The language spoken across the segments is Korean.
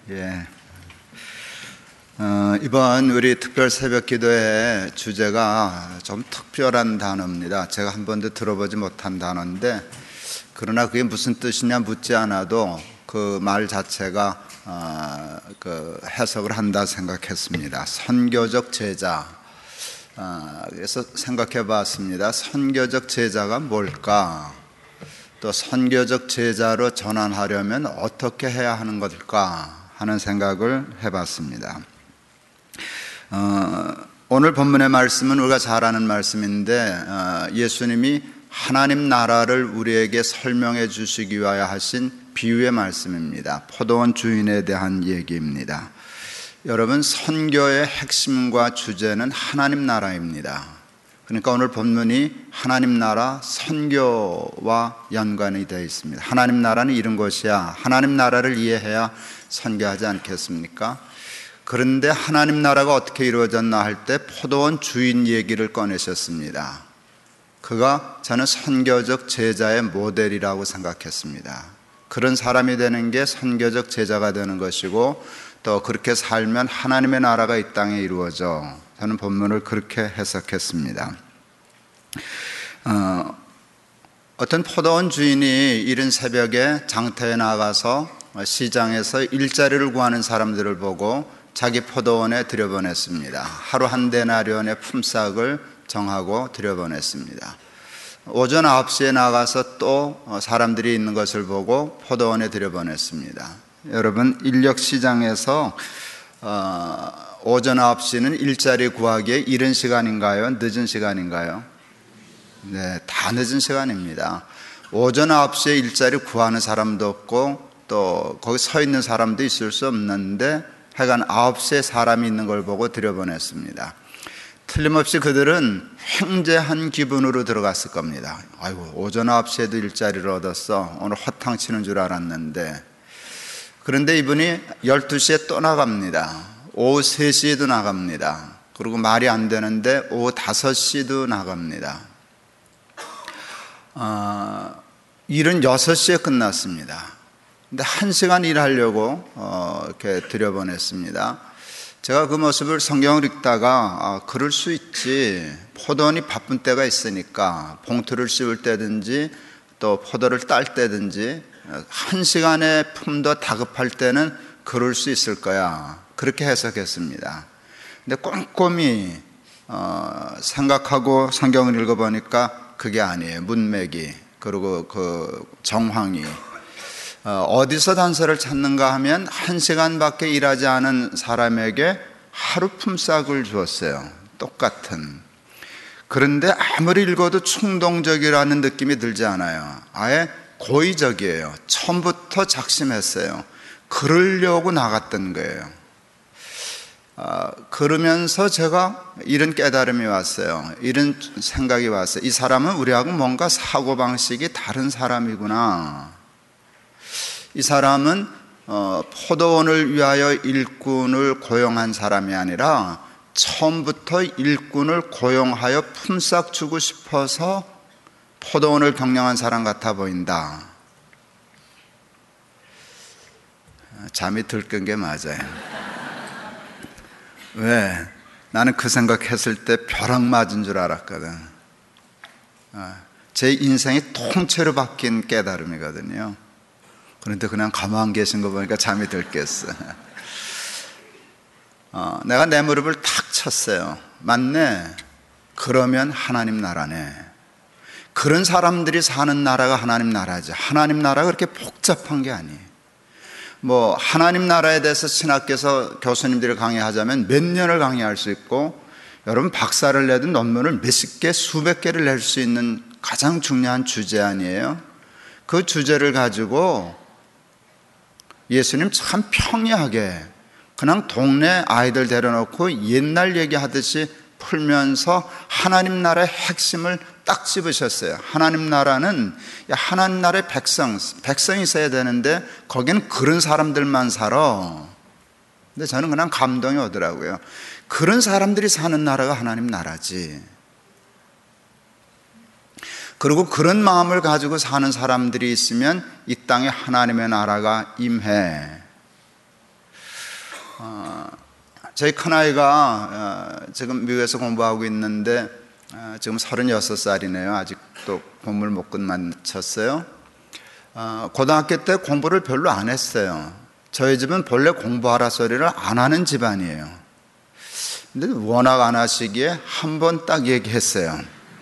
예. 이번 우리 특별 새벽 기도의 주제가 좀 특별한 단어입니다. 제가 한 번도 들어보지 못한 단어인데, 그러나 그게 무슨 뜻이냐 묻지 않아도 그 말 자체가 그 해석을 한다 생각했습니다. 선교적 제자. 그래서 생각해 봤습니다. 선교적 제자가 뭘까? 또 선교적 제자로 전환하려면 어떻게 해야 하는 것일까 하는 생각을 해봤습니다. 오늘 본문의 말씀은 우리가 잘 아는 말씀인데, 예수님이 하나님 나라를 우리에게 설명해 주시기 위하여 하신 비유의 말씀입니다. 포도원 주인에 대한 얘기입니다. 여러분, 선교의 핵심과 주제는 하나님 나라입니다. 그러니까 오늘 본문이 하나님 나라 선교와 연관이 되어 있습니다. 하나님 나라는 이런 것이야. 하나님 나라를 이해해야 선교하지 않겠습니까? 그런데 하나님 나라가 어떻게 이루어졌나 할 때 포도원 주인 얘기를 꺼내셨습니다. 그가 저는 선교적 제자의 모델이라고 생각했습니다. 그런 사람이 되는 게 선교적 제자가 되는 것이고, 또 그렇게 살면 하나님의 나라가 이 땅에 이루어져. 저는 본문을 그렇게 해석했습니다. 어떤 포도원 주인이 이른 새벽에 장터에 나가서 시장에서 일자리를 구하는 사람들을 보고 자기 포도원에 들여보냈습니다. 하루 한 데나리온의 품삯을 정하고 들여보냈습니다. 오전 9시에 나가서 또 사람들이 있는 것을 보고 포도원에 들여보냈습니다. 여러분, 인력시장에서 오전 9시는 일자리 구하기에 이른 시간인가요? 늦은 시간인가요? 네, 다 늦은 시간입니다. 오전 9시에 일자리 구하는 사람도 없고 또 거기 서 있는 사람도 있을 수 없는데, 하여간 9시에 사람이 있는 걸 보고 들여보냈습니다. 틀림없이 그들은 횡재한 기분으로 들어갔을 겁니다. 아이고, 오전 9시에도 일자리를 얻었어. 오늘 허탕 치는 줄 알았는데. 그런데 이분이 12시에 또 나갑니다. 오후 3시에도 나갑니다. 그리고 말이 안 되는데 오후 5시도 나갑니다. 일은 6시에 끝났습니다. 근데 1시간 일하려고 이렇게 들여보냈습니다. 제가 그 모습을 성경을 읽다가 그럴 수 있지. 포도원이 바쁜 때가 있으니까 봉투를 씌울 때든지 또 포도를 딸 때든지 1시간의 품도 다급할 때는 그럴 수 있을 거야. 그렇게 해석했습니다. 근데 꼼꼼히 생각하고 성경을 읽어보니까 그게 아니에요. 문맥이, 그리고 그 정황이 어디서 단서를 찾는가 하면 1시간밖에 일하지 않은 사람에게 하루 품삯을 주었어요. 똑같은. 그런데 아무리 읽어도 충동적이라는 느낌이 들지 않아요. 아예 고의적이에요. 처음부터 작심했어요. 그러려고 나갔던 거예요. 그러면서 제가 이런 깨달음이 왔어요. 이런 생각이 왔어요. 이 사람은 우리하고 뭔가 사고방식이 다른 사람이구나. 이 사람은 포도원을 위하여 일꾼을 고용한 사람이 아니라 처음부터 일꾼을 고용하여 품삯 주고 싶어서 포도원을 경영한 사람 같아 보인다. 잠이 들끈 게 맞아요. 왜? 나는 그 생각했을 때 벼락 맞은 줄 알았거든. 제 인생이 통째로 바뀐 깨달음이거든요. 그런데 그냥 가만 계신 거 보니까 잠이 들겠어. 내가 내 무릎을 탁 쳤어요. 맞네. 그러면 하나님 나라네. 그런 사람들이 사는 나라가 하나님 나라죠. 하나님 나라가 그렇게 복잡한 게 아니에요. 뭐 하나님 나라에 대해서 신학교에서 교수님들이 강의하자면 몇 년을 강의할 수 있고, 여러분 박사를 내든 논문을 몇십 개, 수백 개를 낼 수 있는 가장 중요한 주제 아니에요? 그 주제를 가지고 예수님 참 평이하게 그냥 동네 아이들 데려놓고 옛날 얘기하듯이 풀면서 하나님 나라의 핵심을 딱 집으셨어요. 하나님 나라는 하나님 나라의 백성이 있어야 되는데 거기는 그런 사람들만 살아. 근데 저는 그냥 감동이 오더라고요. 그런 사람들이 사는 나라가 하나님 나라지. 그리고 그런 마음을 가지고 사는 사람들이 있으면 이 땅에 하나님의 나라가 임해. 저희 큰아이가 지금 미국에서 공부하고 있는데 지금 36살이네요. 아직도 공부를 못 끝마쳤어요. 고등학교 때 공부를 별로 안 했어요. 저희 집은 본래 공부하라 소리를 안 하는 집안이에요. 근데 워낙 안 하시기에 한 번 딱 얘기했어요.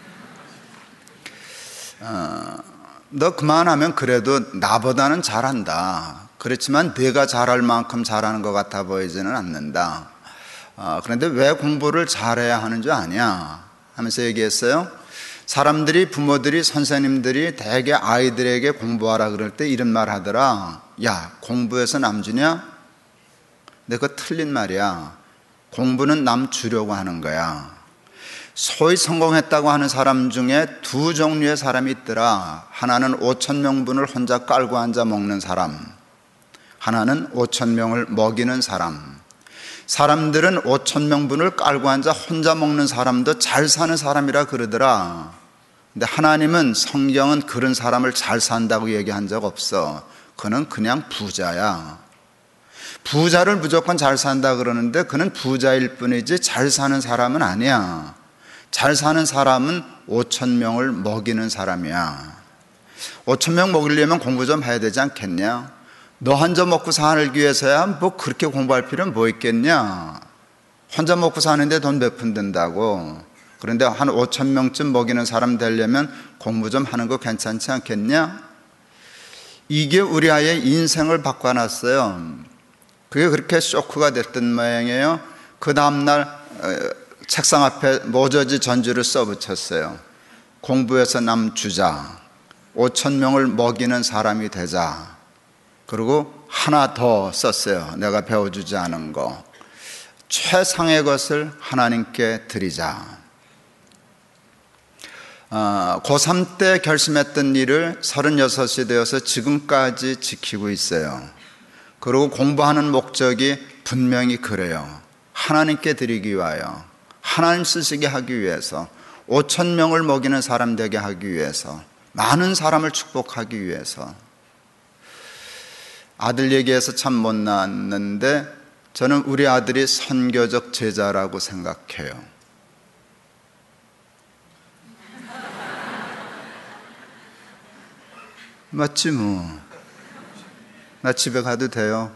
너 그만하면 그래도 나보다는 잘한다. 그렇지만 네가 잘할 만큼 잘하는 것 같아 보이지는 않는다. 그런데 왜 공부를 잘해야 하는 줄 아냐 하면서 얘기했어요. 사람들이, 부모들이, 선생님들이 대개 아이들에게 공부하라 그럴 때 이런 말 하더라. 야, 공부해서 남 주냐? 근데 그거 틀린 말이야. 공부는 남 주려고 하는 거야. 소위 성공했다고 하는 사람 중에 두 종류의 사람이 있더라. 하나는 5,000명분을 혼자 깔고 앉아 먹는 사람, 하나는 5,000명을 먹이는 사람. 사람들은 5,000명분을 깔고 앉아 혼자 먹는 사람도 잘 사는 사람이라 그러더라. 근데 하나님은, 성경은 그런 사람을 잘 산다고 얘기한 적 없어. 그는 그냥 부자야. 부자를 무조건 잘 산다 그러는데 그는 부자일 뿐이지 잘 사는 사람은 아니야. 잘 사는 사람은 5,000명을 먹이는 사람이야. 5,000명 먹이려면 공부 좀 해야 되지 않겠냐? 너 혼자 먹고 살기 위해서야 뭐 그렇게 공부할 필요는 뭐 있겠냐? 혼자 먹고 사는데 돈 몇 푼 든다고. 그런데 한 5,000명쯤 먹이는 사람 되려면 공부 좀 하는 거 괜찮지 않겠냐? 이게 우리 아이의 인생을 바꿔놨어요. 그게 그렇게 쇼크가 됐던 모양이에요. 그 다음날 책상 앞에 모저지 전주를 써붙였어요. 공부해서 남 주자, 5,000명을 먹이는 사람이 되자. 그리고 하나 더 썼어요. 내가 배워주지 않은 거. 최상의 것을 하나님께 드리자. 고3 때 결심했던 일을 36이 되어서 지금까지 지키고 있어요. 그리고 공부하는 목적이 분명히 그래요. 하나님께 드리기 위하여, 하나님 쓰시게 하기 위해서, 5,000명을 먹이는 사람 되게 하기 위해서, 많은 사람을 축복하기 위해서. 아들 얘기해서 참 못 낳았는데 저는 우리 아들이 선교적 제자라고 생각해요. 맞지 뭐. 나 집에 가도 돼요.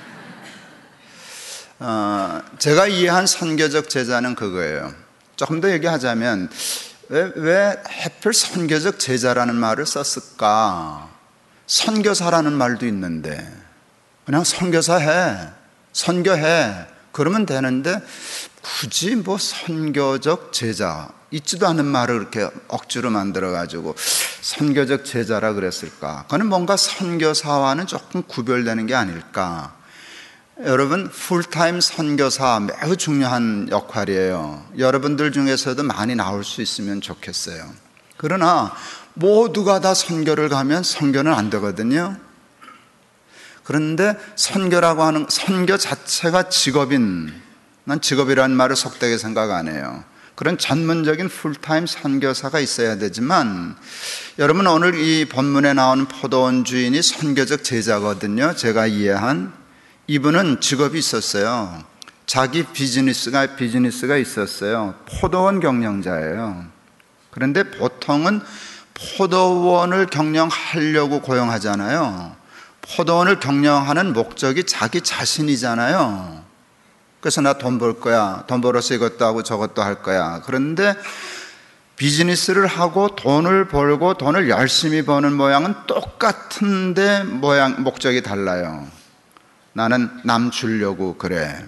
제가 이해한 선교적 제자는 그거예요. 조금 더 얘기하자면 왜 하필 선교적 제자라는 말을 썼을까? 선교사라는 말도 있는데 그냥 선교사 해, 선교해 그러면 되는데 굳이 뭐 선교적 제자, 있지도 않은 말을 이렇게 억지로 만들어가지고 선교적 제자라 그랬을까? 그건 뭔가 선교사와는 조금 구별되는 게 아닐까? 여러분, 풀타임 선교사 매우 중요한 역할이에요. 여러분들 중에서도 많이 나올 수 있으면 좋겠어요. 그러나 모두가 다 선교를 가면 선교는 안 되거든요. 그런데 선교라고 하는, 선교 자체가 직업인, 난 직업이라는 말을 속되게 생각 안 해요. 그런 전문적인 풀타임 선교사가 있어야 되지만, 여러분 오늘 이 본문에 나오는 포도원 주인이 선교적 제자거든요. 제가 이해한. 이분은 직업이 있었어요. 자기 비즈니스가 있었어요. 포도원 경영자예요. 그런데 보통은 포도원을 경영하려고 고용하잖아요. 포도원을 경영하는 목적이 자기 자신이잖아요. 그래서 나 돈 벌 거야. 돈 벌어서 이것도 하고 저것도 할 거야. 그런데 비즈니스를 하고 돈을 벌고 돈을 열심히 버는 모양은 똑같은데 목적이 달라요. 나는 남 주려고 그래.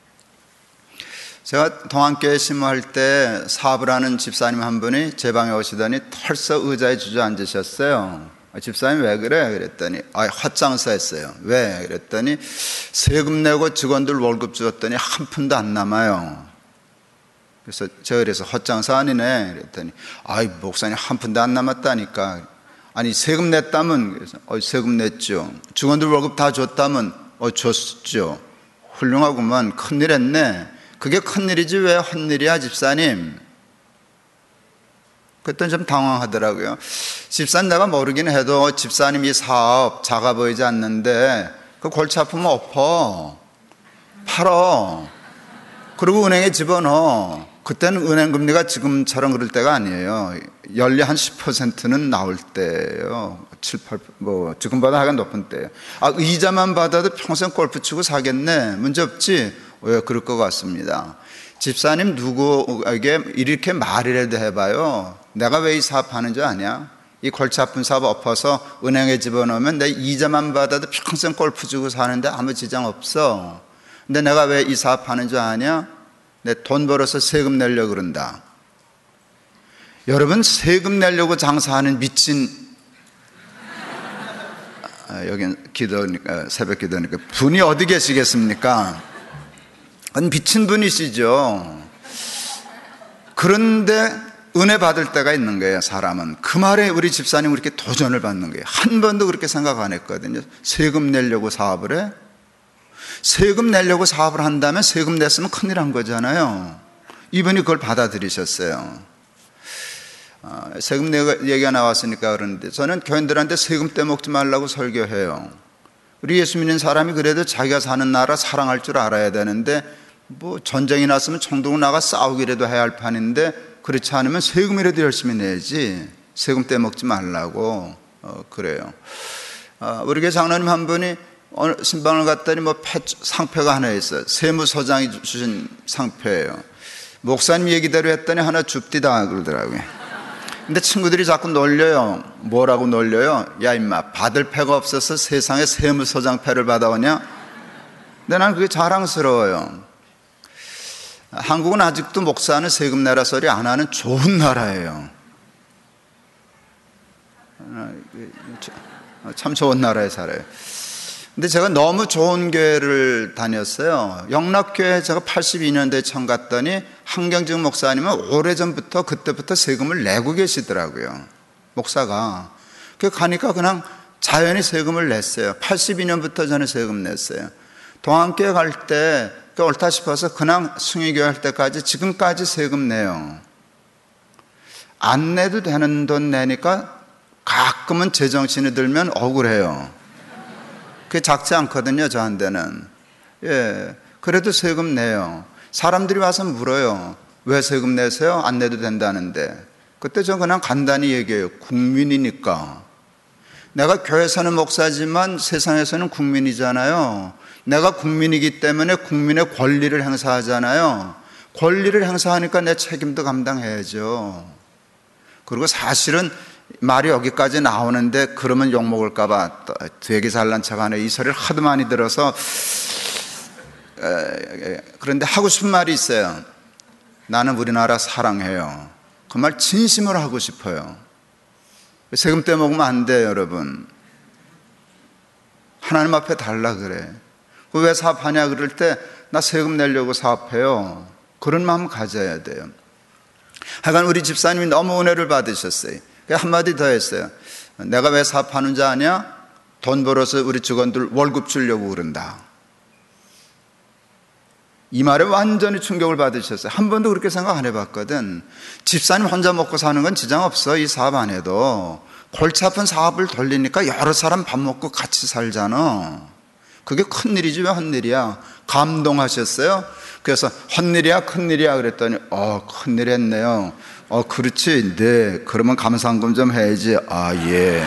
제가 동안교회 심호할 때 사업을 하는 집사님 한 분이 제 방에 오시더니 털썩 의자에 주저앉으셨어요. 집사님 왜 그래? 그랬더니 헛장사 했어요. 왜? 그랬더니 세금 내고 직원들 월급 주었더니 한 푼도 안 남아요. 그래서 제가 그래서 헛장사 아니네 그랬더니 목사님 한 푼도 안 남았다니까. 아니 세금 냈다면? 그래서 세금 냈죠. 직원들 월급 다 줬다면? 줬죠. 훌륭하구만. 큰일 했네. 그게 큰일이지 왜 헛일이야 집사님? 그랬더니 좀 당황하더라고요. 집사님 내가 모르긴 해도 집사님 이 사업 작아 보이지 않는데 그 골치 아프면 엎어. 팔어. 그리고 은행에 집어넣어. 그때는 은행 금리가 지금처럼 그럴 때가 아니에요. 연리 한 10%는 나올 때예요. 7, 8, 지금보다 하여간 높은 때예요. 이자만 받아도 평생 골프 치고 사겠네. 문제 없지? 왜 그럴 것 같습니다. 집사님 누구에게 이렇게 말이라도 해봐요. 내가 왜 이 사업하는 줄 아냐? 이 골치 아픈 사업 엎어서 은행에 집어넣으면 내 이자만 받아도 평생 골프 치고 사는데 아무 지장 없어. 근데 내가 왜 이 사업하는 줄 아냐? 내 돈 벌어서 세금 내려고 그런다. 여러분, 세금 내려고 장사하는 미친, 여긴 기도니까, 새벽 기도니까 분이 어디 계시겠습니까? 미친 분이시죠. 그런데 은혜 받을 때가 있는 거예요. 사람은. 그 말에 우리 집사님은 그렇게 도전을 받는 거예요. 한 번도 그렇게 생각 안 했거든요. 세금 내려고 사업을 해? 세금 내려고 사업을 한다면 세금 냈으면 큰일 한 거잖아요. 이분이 그걸 받아들이셨어요. 세금 얘기가 나왔으니까 그러는데, 저는 교인들한테 세금 떼먹지 말라고 설교해요. 우리 예수 믿는 사람이 그래도 자기가 사는 나라 사랑할 줄 알아야 되는데, 전쟁이 났으면 총독 나가 싸우기라도 해야 할 판인데, 그렇지 않으면 세금이라도 열심히 내지, 세금 떼먹지 말라고 그래요. 우리 교회 장로님 한 분이 신방을 갔더니 상표가 하나 있어요. 세무서장이 주신 상표예요. 목사님 얘기대로 했더니 하나 줍디다 그러더라고요. 근데 친구들이 자꾸 놀려요. 뭐라고 놀려요? 야 임마, 받을 패가 없어서 세상에 세무서장 패를 받아오냐? 근데 난 그게 자랑스러워요. 한국은 아직도 목사는 세금 내라 소리 안 하는 좋은 나라예요. 참 좋은 나라에 살아요. 근데 제가 너무 좋은 교회를 다녔어요. 영락교회 제가 82년도에 처음 갔더니 한경직 목사님은 오래전부터 그때부터 세금을 내고 계시더라고요. 목사가. 그래서 가니까 그냥 자연히 세금을 냈어요. 82년부터 저는 세금 냈어요. 동안교회 갈 때 옳다 싶어서 그냥 숭의교회 할 때까지 지금까지 세금 내요. 안 내도 되는 돈 내니까 가끔은 제정신이 들면 억울해요. 그게 작지 않거든요, 저한테는. 예, 그래도 세금 내요. 사람들이 와서 물어요. 왜 세금 내세요? 안 내도 된다는데. 그때 저 그냥 간단히 얘기해요. 국민이니까. 내가 교회에서는 목사지만 세상에서는 국민이잖아요. 내가 국민이기 때문에 국민의 권리를 행사하잖아요. 권리를 행사하니까 내 책임도 감당해야죠. 그리고 사실은 말이 여기까지 나오는데 그러면 욕먹을까봐 되게 잘난 척하네. 이 소리를 하도 많이 들어서. 그런데 하고 싶은 말이 있어요. 나는 우리나라 사랑해요. 그 말 진심으로 하고 싶어요. 세금 떼먹으면 안 돼요, 여러분. 하나님 앞에 달라 그래. 왜 사업하냐 그럴 때 나 세금 내려고 사업해요. 그런 마음 가져야 돼요. 하여간 우리 집사님이 너무 은혜를 받으셨어요. 한마디 더 했어요. 내가 왜 사업하는 줄 아냐? 돈 벌어서 우리 직원들 월급 주려고 그런다. 이 말에 완전히 충격을 받으셨어요. 한 번도 그렇게 생각 안 해봤거든. 집사님 혼자 먹고 사는 건 지장 없어. 이 사업 안 해도. 골치 아픈 사업을 돌리니까 여러 사람 밥 먹고 같이 살잖아. 그게 큰일이지 왜 헛일이야? 감동하셨어요. 그래서 헛일이야 큰일이야 그랬더니 큰일 했네요. 그렇지. 네, 그러면 감사한금 좀 해야지. 예.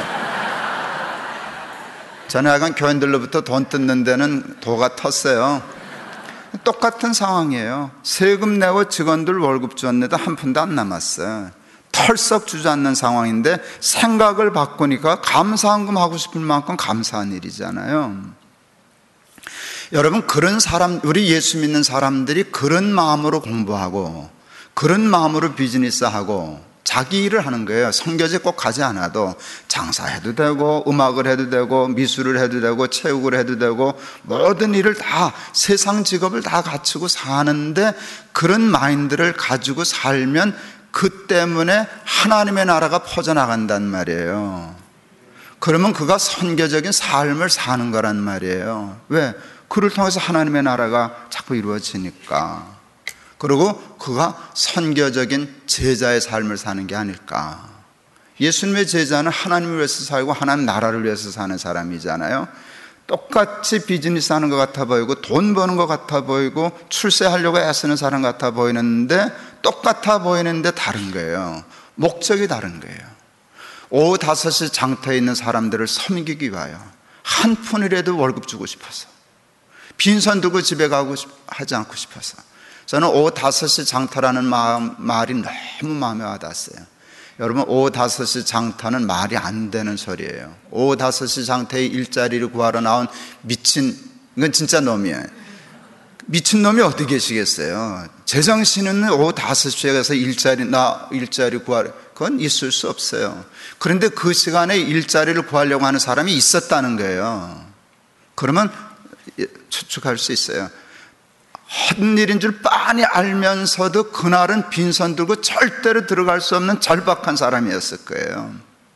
저는 약간 교인들로부터 돈 뜯는 데는 도가 텄어요. 똑같은 상황이에요. 세금 내고 직원들 월급 줬는데 한 푼도 안 남았어요. 털썩 주저앉는 상황인데 생각을 바꾸니까 감사한금 하고 싶을 만큼 감사한 일이잖아요. 여러분, 그런 사람, 우리 예수 믿는 사람들이 그런 마음으로 공부하고 그런 마음으로 비즈니스하고 자기 일을 하는 거예요. 선교지 꼭 가지 않아도 장사해도 되고 음악을 해도 되고 미술을 해도 되고 체육을 해도 되고 모든 일을 다 세상 직업을 다 갖추고 사는데 그런 마인드를 가지고 살면 그 때문에 하나님의 나라가 퍼져나간단 말이에요. 그러면 그가 선교적인 삶을 사는 거란 말이에요. 왜? 그를 통해서 하나님의 나라가 자꾸 이루어지니까. 그리고 그가 선교적인 제자의 삶을 사는 게 아닐까. 예수님의 제자는 하나님을 위해서 살고 하나님 나라를 위해서 사는 사람이잖아요. 똑같이 비즈니스 하는 것 같아 보이고 돈 버는 것 같아 보이고 출세하려고 애쓰는 사람 같아 보이는데 똑같아 보이는데 다른 거예요. 목적이 다른 거예요. 오후 5시 장터에 있는 사람들을 섬기기 위하여 한 푼이라도 월급 주고 싶어서, 빈손 두고 집에 가고 하지 않고 싶어서. 저는 오후 5시 장터라는 말이 너무 마음에 와닿았어요. 여러분, 오후 5시 장터는 말이 안 되는 소리예요. 오후 5시 장터에 일자리를 구하러 나온 이건 진짜 놈이에요. 미친 놈이 어디 계시겠어요? 제정신은 오후 5시에 가서 일자리 구하러, 그건 있을 수 없어요. 그런데 그 시간에 일자리를 구하려고 하는 사람이 있었다는 거예요. 그러면 추측할 수 있어요. 헛 일인 줄 빤히 알면서도 그날은 빈손 들고 절대로 들어갈 수 없는 절박한 사람이었을 거예요.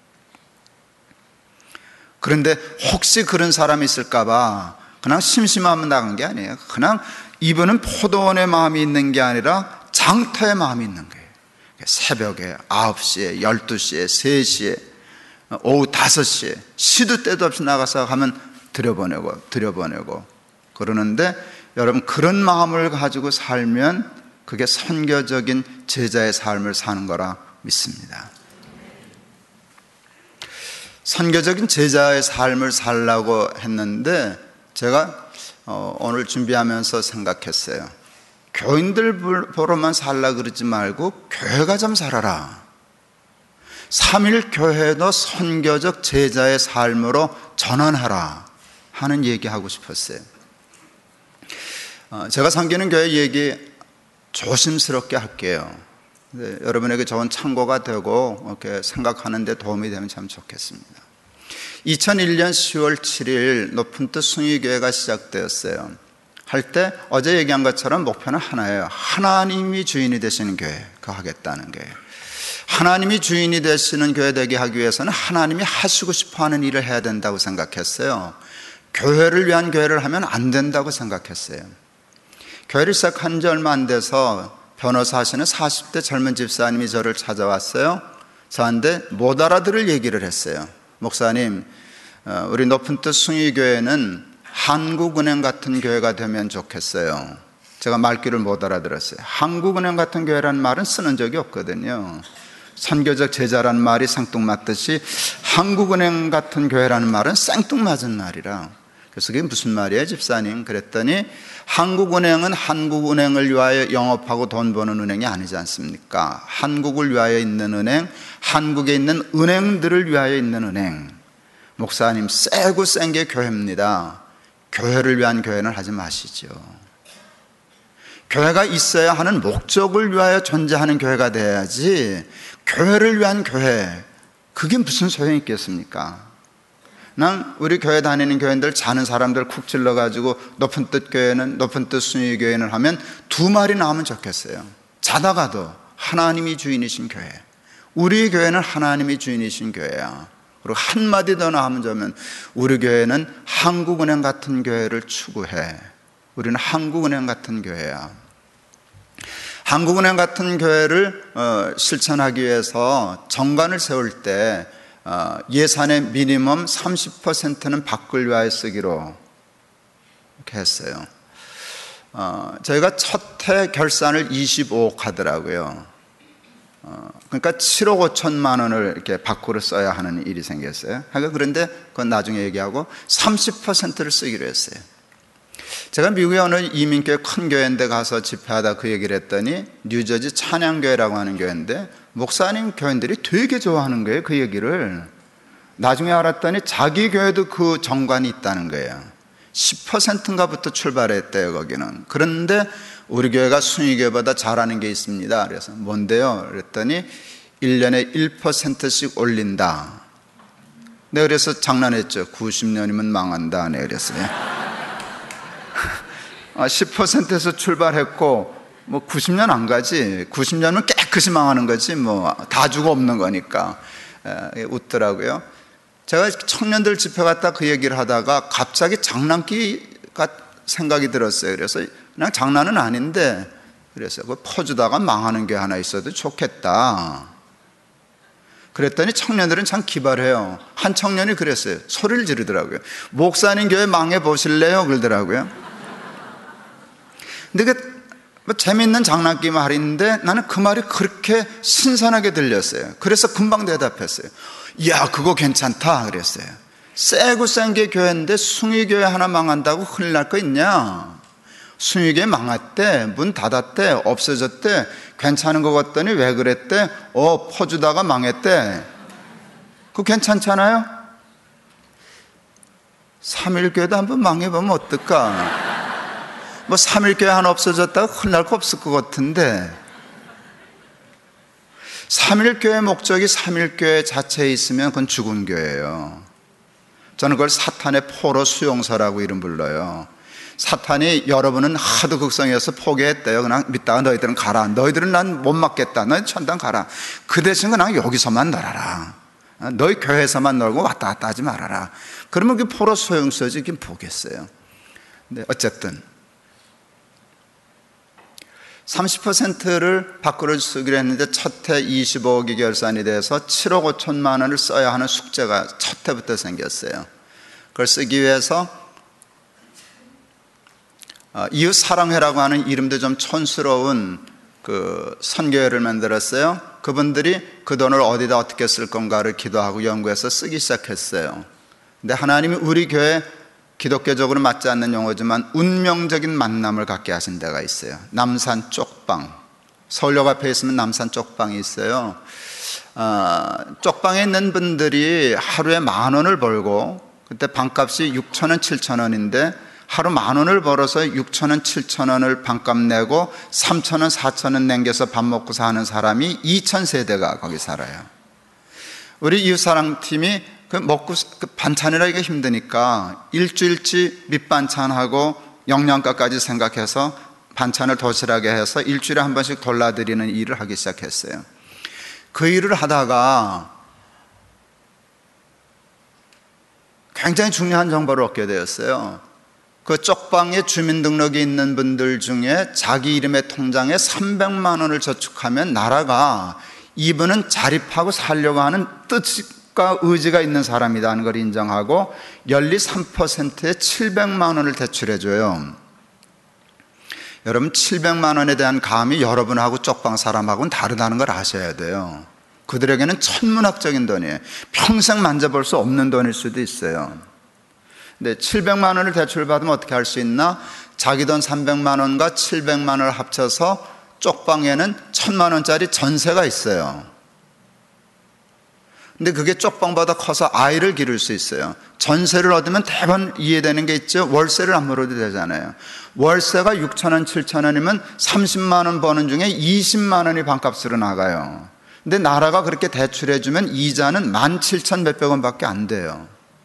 그런데 혹시 그런 사람이 있을까 봐 그냥 심심하면 나간 게 아니에요. 그냥 이분은 포도원의 마음이 있는 게 아니라 장터의 마음이 있는 거예요. 새벽에 9시에 12시에 3시에 오후 5시에 시도 때도 없이 나가서 하면 들여보내고 그러는데, 여러분, 그런 마음을 가지고 살면 그게 선교적인 제자의 삶을 사는 거라 믿습니다. 선교적인 제자의 삶을 살라고 했는데 제가 오늘 준비하면서 생각했어요. 교인들 보러만 살라 그러지 말고 교회가 좀 살아라. 3일 교회도 선교적 제자의 삶으로 전환하라 하는 얘기하고 싶었어요. 제가 섬기는 교회 얘기 조심스럽게 할게요. 여러분에게 좋은 참고가 되고 이렇게 생각하는 데 도움이 되면 참 좋겠습니다. 2001년 10월 7일 높은 뜻 숭의교회가 시작되었어요. 할 때 어제 얘기한 것처럼 목표는 하나예요. 하나님이 주인이 되시는 교회, 그거 하겠다는 거예요. 하나님이 주인이 되시는 교회 되게 하기 위해서는 하나님이 하시고 싶어하는 일을 해야 된다고 생각했어요. 교회를 위한 교회를 하면 안 된다고 생각했어요. 교회를 시작한 지 얼마 안 돼서 변호사 하시는 40대 젊은 집사님이 저를 찾아왔어요. 저한테 못 알아들을 얘기를 했어요. 목사님, 우리 높은 뜻 숭의교회는 한국은행 같은 교회가 되면 좋겠어요. 제가 말귀를 못 알아들었어요. 한국은행 같은 교회라는 말은 쓰는 적이 없거든요. 선교적 제자라는 말이 생뚱맞듯이 한국은행 같은 교회라는 말은 생뚱맞은 말이라. 그래서 그게 무슨 말이에요, 집사님? 그랬더니 한국은행은 한국은행을 위하여 영업하고 돈 버는 은행이 아니지 않습니까? 한국을 위하여 있는 은행, 한국에 있는 은행들을 위하여 있는 은행. 목사님, 세고 센 게 교회입니다. 교회를 위한 교회는 하지 마시죠. 교회가 있어야 하는 목적을 위하여 존재하는 교회가 돼야지, 교회를 위한 교회, 그게 무슨 소용이 있겠습니까? 난 우리 교회 다니는 교인들, 자는 사람들 쿡 찔러가지고 높은 뜻 교회는, 높은 뜻 숭의교회는 하면 두 말이 나오면 좋겠어요. 자다가도 하나님이 주인이신 교회, 우리 교회는 하나님이 주인이신 교회야. 그리고 한마디 더 나오면 좋으면 우리 교회는 한국은행 같은 교회를 추구해. 우리는 한국은행 같은 교회야. 한국은행 같은 교회를 실천하기 위해서 정관을 세울 때 예산의 미니멈 30%는 밖을 위하여 쓰기로 이렇게 했어요. 저희가 첫 해 결산을 25억 하더라고요. 그러니까 7억 5천만 원을 이렇게 밖으로 써야 하는 일이 생겼어요. 그런데 그건 나중에 얘기하고 30%를 쓰기로 했어요. 제가 미국에 어느 이민교회 큰 교회인데 가서 집회하다 그 얘기를 했더니, 뉴저지 찬양교회라고 하는 교회인데 목사님 교인들이 되게 좋아하는 거예요. 그 얘기를 나중에 알았더니 자기 교회도 그 정관이 있다는 거예요. 10%인가부터 출발했대요, 거기는. 그런데 우리 교회가 숭의교회보다 잘하는 게 있습니다. 그래서 뭔데요? 그랬더니 1년에 1%씩 올린다. 네, 그래서 장난했죠. 90년이면 망한다. 네, 그랬어요. 10%에서 출발했고, 뭐 90년 안 가지. 90년은 깨끗이 망하는 거지. 뭐 다 주고 없는 거니까. 웃더라고요. 제가 청년들 집회 갔다 그 얘기를 하다가 갑자기 장난기가 생각이 들었어요. 그래서 그냥 장난은 아닌데, 그래서 그 퍼주다가 망하는 게 하나 있어도 좋겠다. 그랬더니 청년들은 참 기발해요. 한 청년이 그랬어요. 소리를 지르더라고요. 목사님 교회 망해보실래요? 그러더라고요. 근데 뭐 재밌는 장난기 말인데 나는 그 말이 그렇게 신선하게 들렸어요. 그래서 금방 대답했어요. 야, 그거 괜찮다 그랬어요. 세고 센 게 교회인데 숭의교회 하나 망한다고 큰일 날 거 있냐? 숭의교회 망했대, 문 닫았대, 없어졌대, 괜찮은 거 같더니 왜 그랬대? 퍼주다가 망했대. 그거 괜찮잖아요? 3일교회도 한번 망해보면 어떨까? 뭐 3일교회 하나 없어졌다가 큰일 날 거 없을 것 같은데, 3일교회 목적이 3일교회 자체에 있으면 그건 죽은 교회예요. 저는 그걸 사탄의 포로 수용소라고 이름 불러요. 사탄이 여러분은 하도 극성해서 포기했대요. 그냥 믿다가 너희들은 가라. 너희들은 난 못 맞겠다. 너희 천당 가라. 그 대신 그냥 여기서만 놀아라. 너희 교회에서만 놀고 왔다 갔다 하지 말아라. 그러면 그게 포로 수용소지. 그게 보겠어요. 근데 어쨌든 30%를 밖으로 쓰기로 했는데 첫 해 25억이 결산이 돼서 7억 5천만 원을 써야 하는 숙제가 첫 해부터 생겼어요. 그걸 쓰기 위해서 이웃 사랑회라고 하는 이름도 좀 촌스러운 그 선교회를 만들었어요. 그분들이 그 돈을 어디다 어떻게 쓸 건가를 기도하고 연구해서 쓰기 시작했어요. 근데 하나님이 우리 교회 기독교적으로 맞지 않는 용어지만 운명적인 만남을 갖게 하신 데가 있어요. 남산 쪽방. 서울역 앞에 있으면 남산 쪽방이 있어요. 쪽방에 있는 분들이 하루에 10,000원을 벌고, 그때 방값이 6,000원, 7,000원인데 하루 10,000원을 벌어서 6,000원, 7,000원을 방값 내고 3,000원, 4,000원 남겨서 밥 먹고 사는 사람이 2,000세대가 거기 살아요. 우리 이웃사랑팀이 먹고 반찬이라기가 힘드니까 일주일치 밑반찬하고 영양가까지 생각해서 반찬을 도시락에 해서 일주일에 한 번씩 돌려드리는 일을 하기 시작했어요. 그 일을 하다가 굉장히 중요한 정보를 얻게 되었어요. 그 쪽방에 주민등록이 있는 분들 중에 자기 이름의 통장에 300만 원을 저축하면 나라가 이분은 자립하고 살려고 하는 뜻과 의지가 있는 사람이라는 걸 인정하고 연리 3%에 700만 원을 대출해줘요. 여러분, 700만 원에 대한 감이 여러분하고 쪽방 사람하고는 다르다는 걸 아셔야 돼요. 그들에게는 천문학적인 돈이에요. 평생 만져볼 수 없는 돈일 수도 있어요. 근데 700만 원을 대출받으면 어떻게 할 수 있나? 자기 돈 300만 원과 700만 원을 합쳐서 쪽방에는 1,000만 원짜리 전세가 있어요. 근데 그게 쪽방보다 커서 아이를 기를 수 있어요. 전세를 얻으면 대번 이해되는 게 있죠. 월세를 안 물어도 되잖아요. 월세가 6,000원, 7,000원이면 30만 원 버는 중에 20만 원이 방값으로 나가요. 근데 나라가 그렇게 대출해주면 이자는 17,000 몇백 원밖에 안 돼요.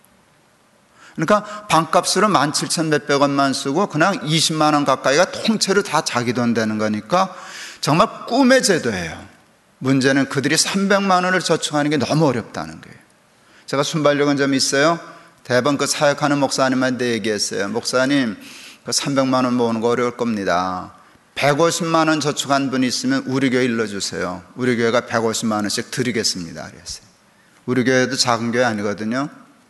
그러니까 방값으로 17,000 몇백 원만 쓰고 그냥 20만 원 가까이가 통째로 다 자기 돈 되는 거니까 정말 꿈의 제도예요. 문제는 그들이 300만 원을 저축하는 게 너무 어렵다는 거예요. 제가 순발력은 좀 있어요. 대번 그 사역하는 목사님한테 얘기했어요. 목사님, 그 300만 원 모으는 거 어려울 겁니다. 150만 원 저축한 분이 있으면 우리 교회 일러주세요. 우리 교회가 150만 원씩 드리겠습니다. 그랬어요. 우리 교회도 작은 교회 아니거든요.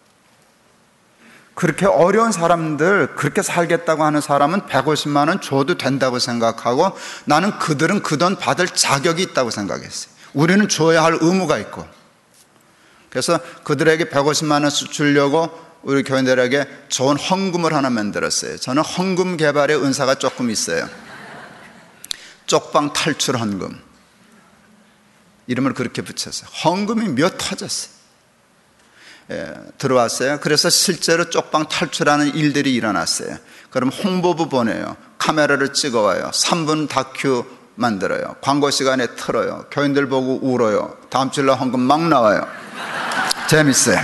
그렇게 어려운 사람들, 그렇게 살겠다고 하는 사람은 150만 원 줘도 된다고 생각하고 나는 그들은 그 돈 받을 자격이 있다고 생각했어요. 우리는 줘야 할 의무가 있고. 그래서 그들에게 150만 원 주려고 우리 교인들에게 좋은 헌금을 하나 만들었어요. 저는 헌금 개발에 은사가 조금 있어요. 쪽방 탈출 헌금. 이름을 그렇게 붙였어요. 헌금이 몇 터졌어요. 들어왔어요. 그래서 실제로 쪽방 탈출하는 일들이 일어났어요. 그럼 홍보부 보내요. 카메라를 찍어와요. 3분 다큐 만들어요. 광고 시간에 틀어요. 교인들 보고 울어요. 다음 주일날 헌금 막 나와요. 재밌어요.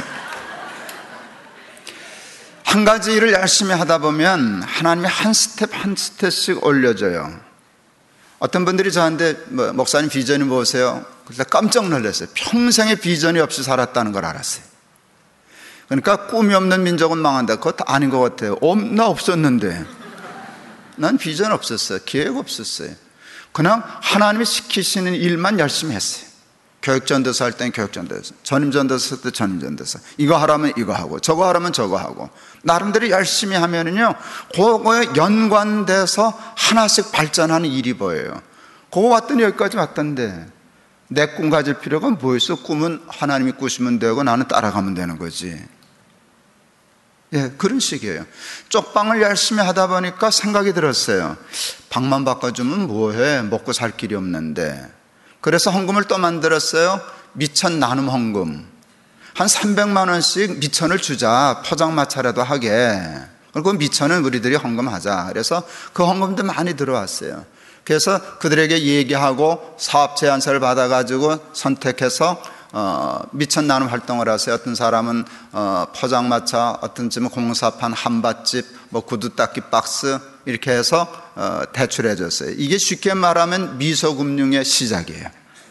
한 가지 일을 열심히 하다 보면 하나님이 한 스텝 한 스텝씩 올려줘요. 어떤 분들이 저한테 목사님 비전이 뭐세요? 그래서 깜짝 놀랐어요. 평생에 비전이 없이 살았다는 걸 알았어요. 그러니까 꿈이 없는 민족은 망한다. 그것도 아닌 것 같아요. 나 없었는데. 난 비전 없었어요. 계획 없었어요. 그냥 하나님이 시키시는 일만 열심히 했어요. 교육전도사 할 땐 교육전도사, 전임전도사 할 때 전임전도사. 이거 하라면 이거 하고, 저거 하라면 저거 하고. 나름대로 열심히 하면은요, 그거에 연관돼서 하나씩 발전하는 일이 보여요. 그거 왔더니 여기까지 왔던데, 내 꿈 가질 필요가 뭐 있어? 꿈은 하나님이 꾸시면 되고 나는 따라가면 되는 거지. 예, 그런 식이에요. 쪽방을 열심히 하다 보니까 생각이 들었어요. 방만 바꿔주면 뭐해? 먹고 살 길이 없는데. 그래서 헌금을 또 만들었어요. 미천 나눔 헌금. 한 300만 원씩 미천을 주자. 포장마차라도 하게. 그리고 미천은 우리들이 헌금하자. 그래서 그 헌금도 많이 들어왔어요. 그래서 그들에게 얘기하고 사업 제안서를 받아가지고 선택해서 미천 나눔 활동을 하세요. 어떤 사람은 포장마차, 어떤 집은 공사판, 한밭집, 뭐 구두 닦기 박스 이렇게 해서 대출해 줬어요. 이게 쉽게 말하면 미소금융의 시작이에요.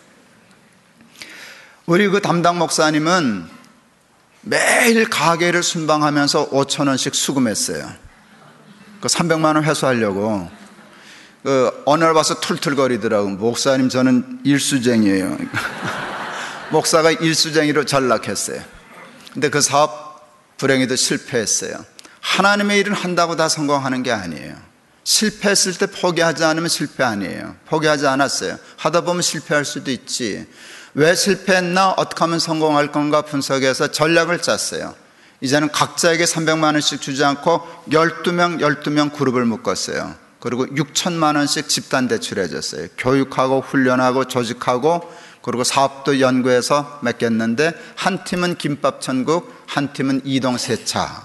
우리 그 담당 목사님은 매일 가게를 순방하면서 5천 원씩 수금했어요. 그 300만 원 회수하려고. 어느 날 와서 툴툴거리더라고. 목사님, 저는 일수쟁이에요. 목사가 일수쟁이로 전락했어요. 근데 그 사업 불행히도 실패했어요. 하나님의 일은 한다고 다 성공하는 게 아니에요. 실패했을 때 포기하지 않으면 실패 아니에요. 포기하지 않았어요. 하다 보면 실패할 수도 있지. 왜 실패했나, 어떻게 하면 성공할 건가 분석해서 전략을 짰어요. 이제는 각자에게 300만 원씩 주지 않고 12명 그룹을 묶었어요. 그리고 6천만 원씩 집단 대출해 줬어요. 교육하고 훈련하고 조직하고, 그리고 사업도 연구해서 맡겼는데, 한 팀은 김밥천국, 한 팀은 이동세차.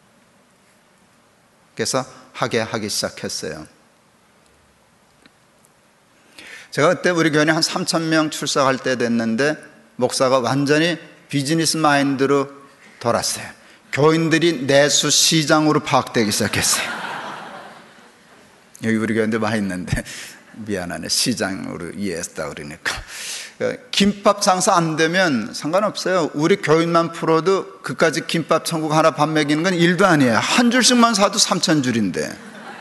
그래서 하기 시작했어요. 제가 그때 우리 교회에 한 3,000명 출석할 때 됐는데, 목사가 완전히 비즈니스 마인드로 돌았어요. 교인들이 내수 시장으로 파악되기 시작했어요. 여기 우리 교인들 많이 있는데 미안하네, 시장으로 이해했다 그러니까. 김밥 장사 안 되면 상관없어요. 우리 교인만 풀어도 그까지 김밥 천국 하나 밥 먹이는 건 일도 아니에요. 한 줄씩만 사도 3,000줄인데.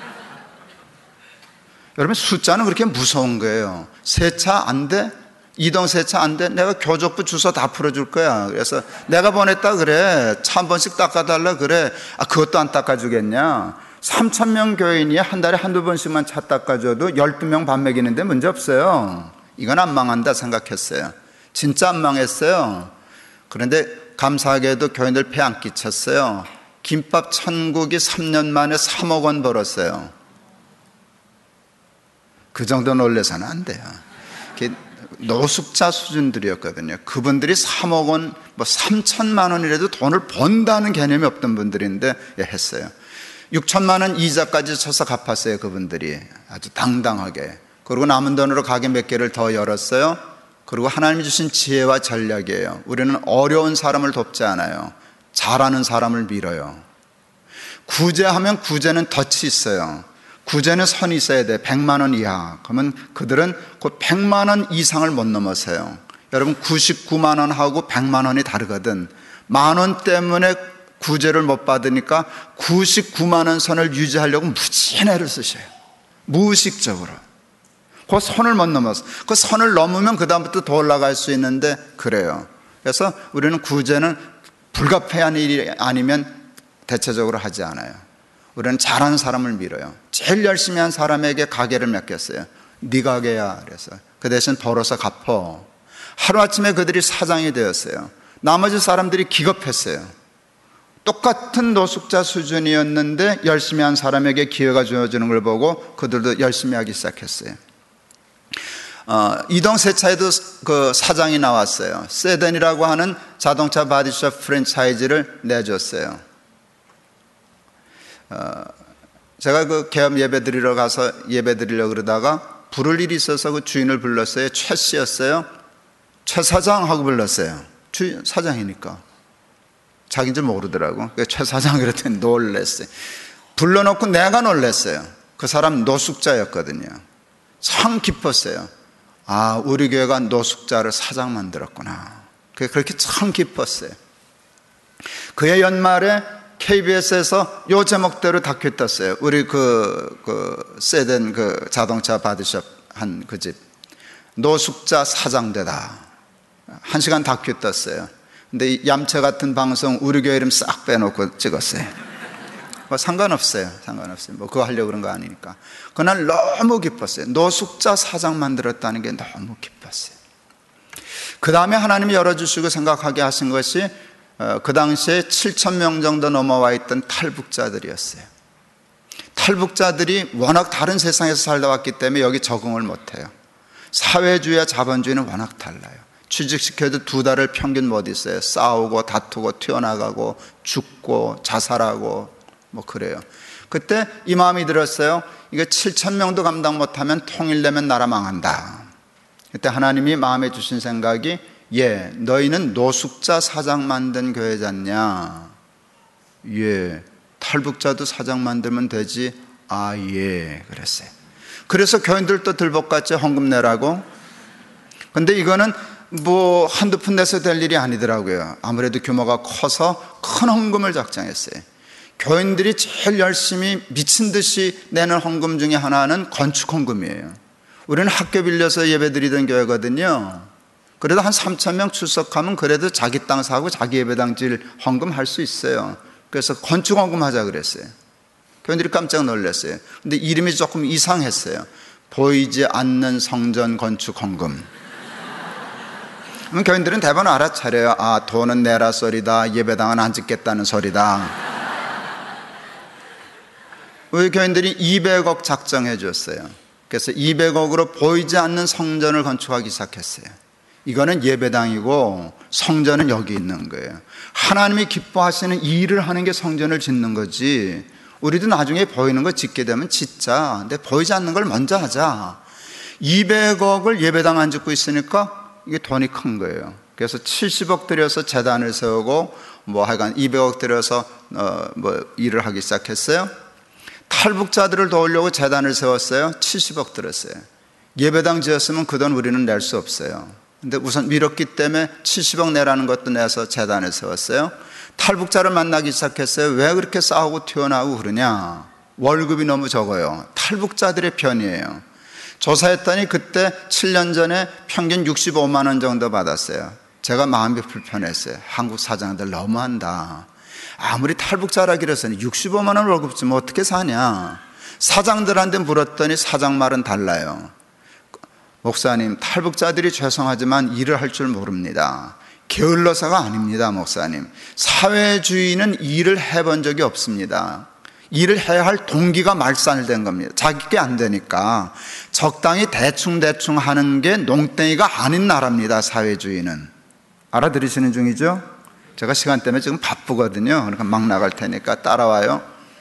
여러분, 숫자는 그렇게 무서운 거예요. 세차 안 돼? 이동 세차 안 돼? 내가 교족부 주소 다 풀어줄 거야. 그래서 내가 보냈다 그래. 차 한 번씩 닦아달라 그래. 그것도 안 닦아주겠냐? 3,000명 교인이 한 달에 한두 번씩만 차 닦아줘도 12명 밥 먹이는데 문제 없어요. 이건 안 망한다 생각했어요. 진짜 안 망했어요. 그런데 감사하게도 교인들 배 안 끼쳤어요. 김밥 천국이 3년 만에 3억 원 벌었어요. 그 정도 놀래서는 안 돼요. 노숙자 수준들이었거든요. 그분들이 3억 원, 뭐 3천만 원이라도 돈을 번다는 개념이 없던 분들인데 했어요. 6천만 원 이자까지 쳐서 갚았어요. 그분들이 아주 당당하게. 그리고 남은 돈으로 가게 몇 개를 더 열었어요. 그리고 하나님이 주신 지혜와 전략이에요. 우리는 어려운 사람을 돕지 않아요. 잘하는 사람을 밀어요. 구제하면 구제는 덫이 있어요. 구제는 선이 있어야 돼. 100만 원 이하. 그러면 그들은 곧 100만 원 이상을 못 넘어서요. 여러분, 99만 원하고 100만 원이 다르거든. 만 원 때문에 구제를 못 받으니까 99만 원 선을 유지하려고 무지한 애를 쓰셔요. 무의식적으로. 그 선을 못 넘어서. 그 선을 넘으면 그 다음부터 더 올라갈 수 있는데 그래요. 그래서 우리는 구제는 불가피한 일이 아니면 대체적으로 하지 않아요. 우리는 잘하는 사람을 밀어요. 제일 열심히 한 사람에게 가게를 맡겼어요. 네 가게야. 그래서 그 대신 벌어서 갚어. 하루아침에 그들이 사장이 되었어요. 나머지 사람들이 기겁했어요. 똑같은 노숙자 수준이었는데 열심히 한 사람에게 기회가 주어지는 걸 보고 그들도 열심히 하기 시작했어요. 이동세차에도 그 사장이 나왔어요. 세덴이라고 하는 자동차 바디숍 프랜차이즈를 내줬어요. 제가 그 개업 예배 드리러 가서 예배 드리려고 그러다가 부를 일이 있어서 그 주인을 불렀어요. 최 씨였어요. 최 사장 하고 불렀어요. 사장이니까. 자기인 줄 모르더라고. 최 사장 그랬더니 놀랬어요. 불러놓고 내가 놀랬어요. 그 사람 노숙자였거든요. 참 기뻤어요. 아, 우리 교회가 노숙자를 사장 만들었구나. 그렇게 참 기뻤어요. 그해 연말에 KBS에서 요 제목대로 다큐 떴어요. 우리 세덴 그 자동차 바디숍 한 그 집. 노숙자 사장 되다. 1시간 다큐 떴어요. 근데 이 얌체 같은 방송 우리 교회 이름 싹 빼놓고 찍었어요. 뭐 상관없어요. 뭐 그거 하려고 그런 거 아니니까. 그날 너무 기뻤어요. 노숙자 사장 만들었다는 게 너무 기뻤어요. 그 다음에 하나님이 열어주시고 생각하게 하신 것이 그 당시에 7,000명 정도 넘어와 있던 탈북자들이었어요. 탈북자들이 워낙 다른 세상에서 살다 왔기 때문에 여기 적응을 못해요. 사회주의와 자본주의는 워낙 달라요. 취직시켜도 2달을 평균 못 있어요. 싸우고 다투고 튀어나가고 죽고 자살하고 뭐 그래요. 그때 이 마음이 들었어요. 이거 7,000명도 감당 못하면 통일되면 나라 망한다. 그때 하나님이 마음에 주신 생각이 너희는 노숙자 사장 만든 교회잖냐. 탈북자도 사장 만들면 되지. 그랬어요. 그래서 교인들도 들볶같이 헌금 내라고. 근데 이거는 뭐 한두 푼 내서 될 일이 아니더라고요. 아무래도 규모가 커서 큰 헌금을 작정했어요. 교인들이 제일 열심히 미친 듯이 내는 헌금 중에 하나는 건축 헌금이에요. 우리는 학교 빌려서 예배 드리던 교회거든요. 그래도 한 3,000명 출석하면 그래도 자기 땅 사고 자기 예배당 질 헌금 할 수 있어요. 그래서 건축 헌금 하자 그랬어요. 교인들이 깜짝 놀랐어요. 근데 이름이 조금 이상했어요. 보이지 않는 성전 건축 헌금. 그럼 교인들은 대부분 알아차려요. 돈은 내라 소리다. 예배당은 안 짓겠다는 소리다. 우리 교인들이 200억 작정해 줬어요. 그래서 200억으로 보이지 않는 성전을 건축하기 시작했어요. 이거는 예배당이고 성전은 여기 있는 거예요. 하나님이 기뻐하시는 이 일을 하는 게 성전을 짓는 거지. 우리도 나중에 보이는 거 짓게 되면 짓자. 근데 보이지 않는 걸 먼저 하자. 200억을 예배당 안 짓고 있으니까 이게 돈이 큰 거예요. 그래서 70억 들여서 재단을 세우고 하여간 200억 들여서 일을 하기 시작했어요. 탈북자들을 도우려고 재단을 세웠어요. 70억 들었어요. 예배당 지었으면 그 돈 우리는 낼 수 없어요. 근데 우선 밀었기 때문에 70억 내라는 것도 내서 재단을 세웠어요. 탈북자를 만나기 시작했어요. 왜 그렇게 싸우고 튀어나오고 그러냐. 월급이 너무 적어요. 탈북자들의 편이에요. 조사했더니 그때 7년 전에 평균 65만 원 정도 받았어요. 제가 마음이 불편했어요. 한국 사장들 너무한다. 아무리 탈북자라 그래서는 65만 원 월급 주면 어떻게 사냐. 사장들한테 물었더니 사장 말은 달라요. 목사님, 탈북자들이 죄송하지만 일을 할 줄 모릅니다. 게을러서가 아닙니다, 목사님. 사회주의는 일을 해본 적이 없습니다. 일을 해야 할 동기가 말살된 겁니다. 자기게 안 되니까 적당히 대충 하는 게 농땡이가 아닌 나라입니다, 사회주의는. 알아들으시는 중이죠? 제가 시간 때문에 지금 바쁘거든요. 그러니까 막 나갈 테니까 따라와요.